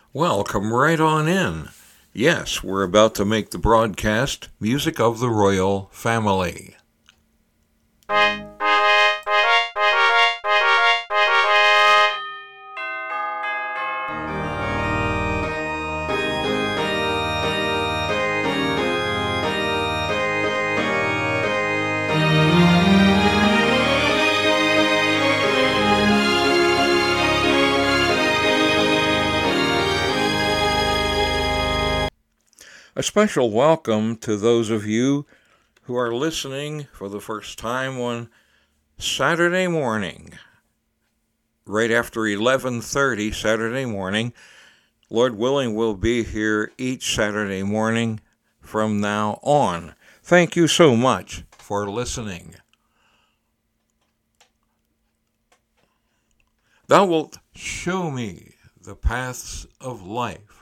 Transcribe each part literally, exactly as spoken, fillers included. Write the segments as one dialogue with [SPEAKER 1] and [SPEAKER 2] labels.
[SPEAKER 1] Well, come right on in. Yes, we're about to make the broadcast Music of the Royal Family. A special welcome to those of you who are listening for the first time on Saturday morning, right after eleven thirty Saturday morning. Lord willing, we'll be here each Saturday morning from now on. Thank you so much for listening. Thou wilt show me the paths of life.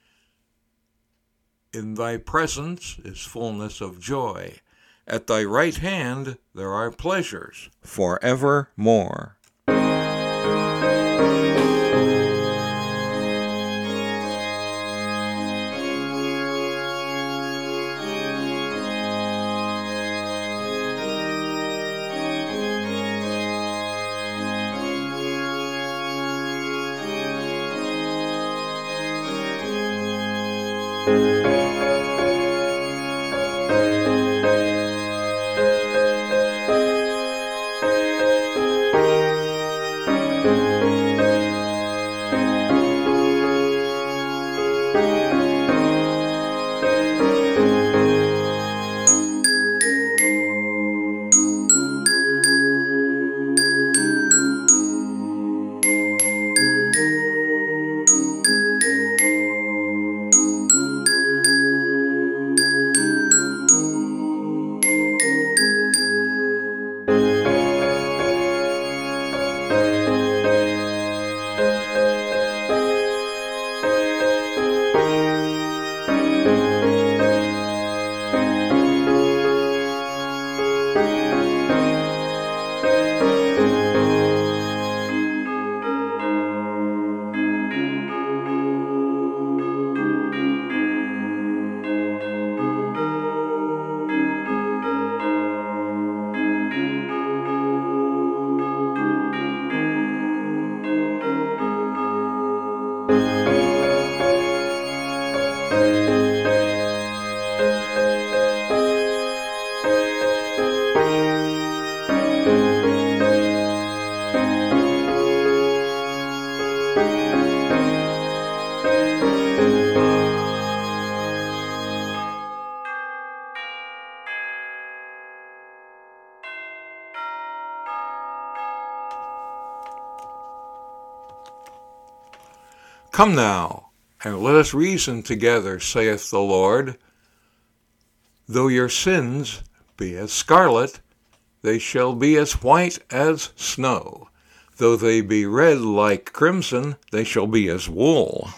[SPEAKER 1] In thy presence is fullness of joy. At thy right hand there are pleasures forevermore. Come now, and let us reason together, saith the Lord. Though your sins be as scarlet, they shall be as white as snow. Though they be red like crimson, they shall be as wool.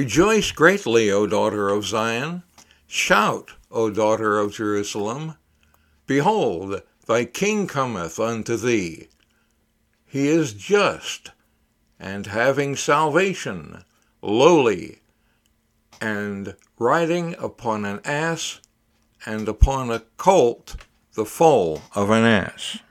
[SPEAKER 1] Rejoice greatly, O daughter of Zion. Shout, O daughter of Jerusalem. Behold, thy king cometh unto thee. He is just, and having salvation, lowly, and riding upon an ass, and upon a colt, the foal of an ass.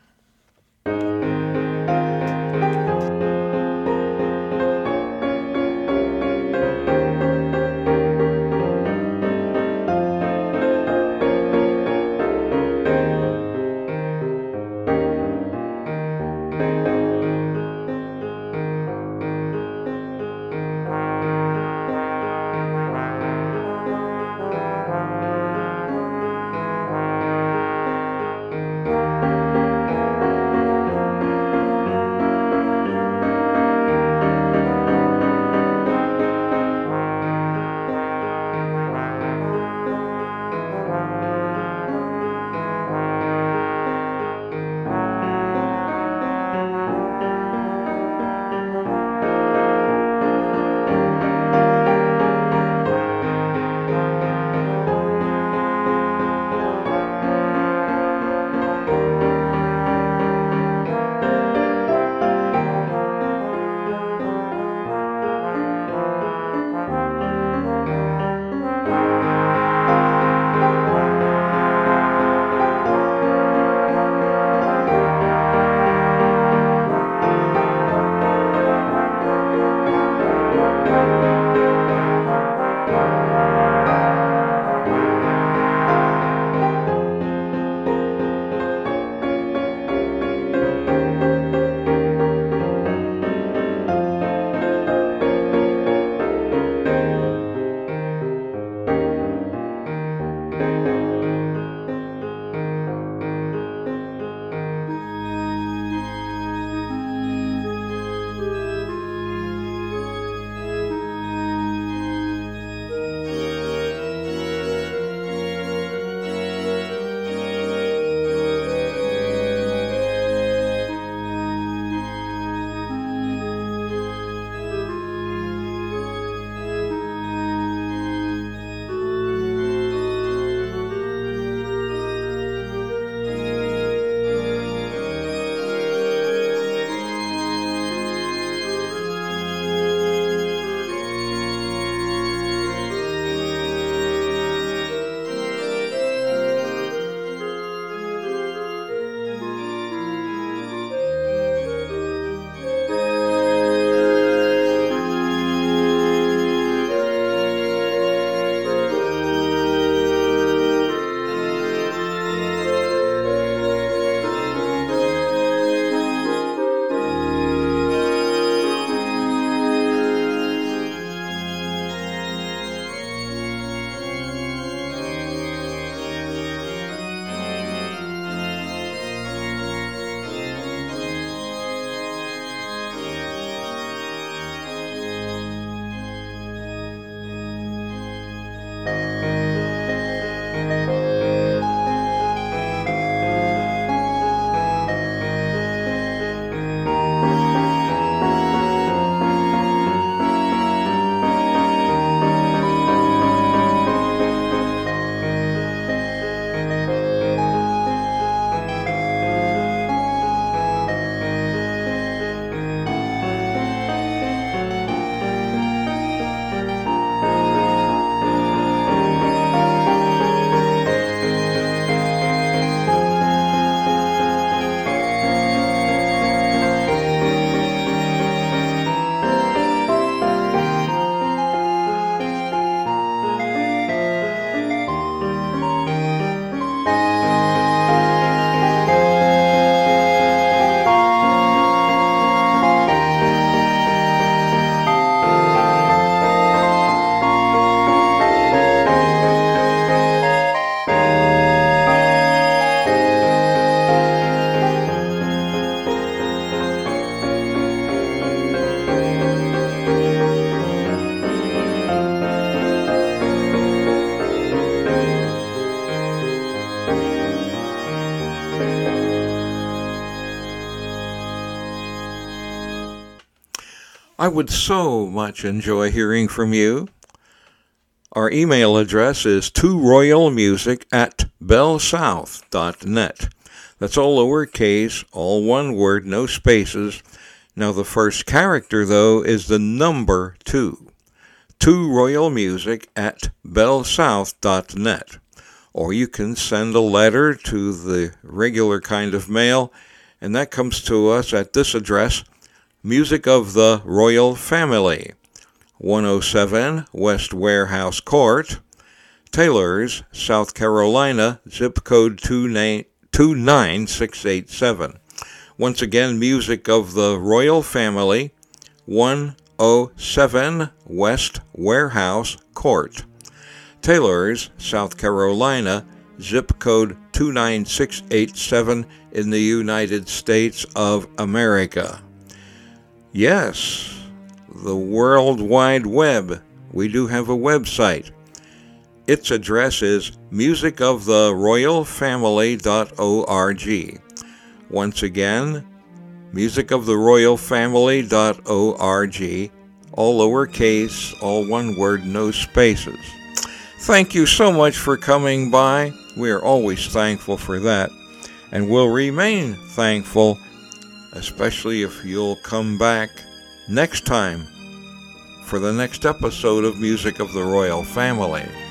[SPEAKER 1] I would so much enjoy hearing from you. Our email address is two royal music at bell south dot net. That's all lowercase, all one word, no spaces. Now the first character, though, is the number two. two royal music at bell south dot net. Or you can send a letter to the regular kind of mail, and that comes to us at this address, Music of the Royal Family, one oh seven West Warehouse Court, Taylors, South Carolina, zip code two nine six eight seven. Once again, Music of the Royal Family, one oh seven West Warehouse Court, Taylors, South Carolina, zip code two nine six eight seven in the United States of America. Yes, the World Wide Web. We do have a website. Its address is music of the royal family dot org. Once again, music of the royal family dot org, all lowercase, all one word, no spaces. Thank you so much for coming by. We are always thankful for that, and will remain thankful, especially if you'll come back next time for the next episode of Music of the Royal Family.